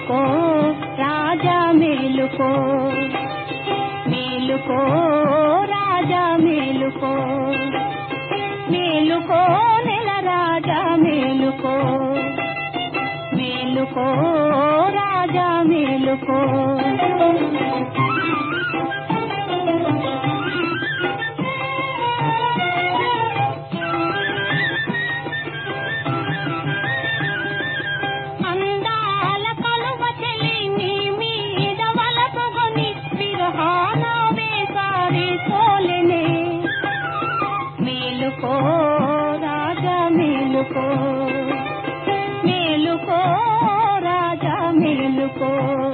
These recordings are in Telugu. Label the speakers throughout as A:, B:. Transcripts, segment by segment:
A: మేలుకో రాజా మేలుకో, మేలుకో రాజా మేలుకో, మేలుకో నెల రాజా మేలుకో, మేలుకో రాజా మేలుకో. అందాల కలువ చెలి నీ మీద వలపుగొని విరహాన వేసారి సోలెనే, మేలుకో రాజా మేలుకో, మేలుకో రాజా మేలుకో.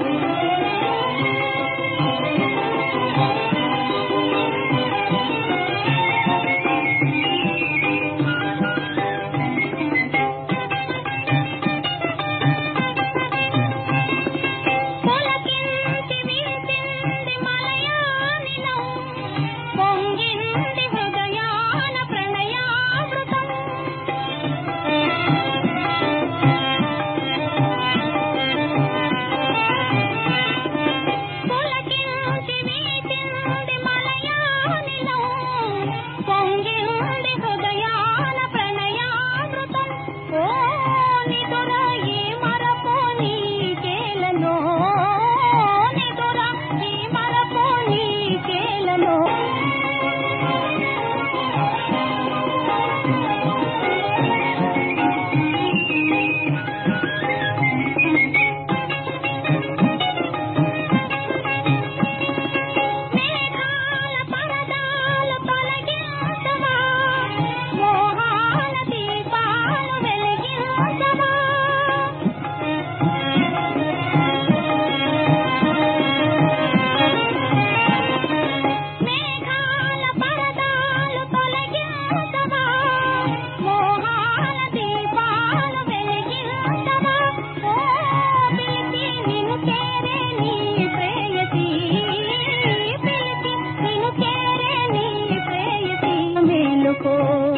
A: మేలుకో,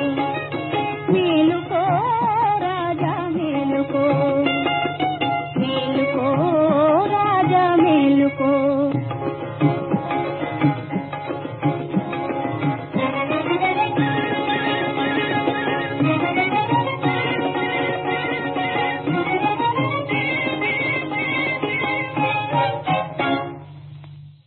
A: మేలుకో రాజా మేలుకో, మేలుకో రాజా మేలుకో.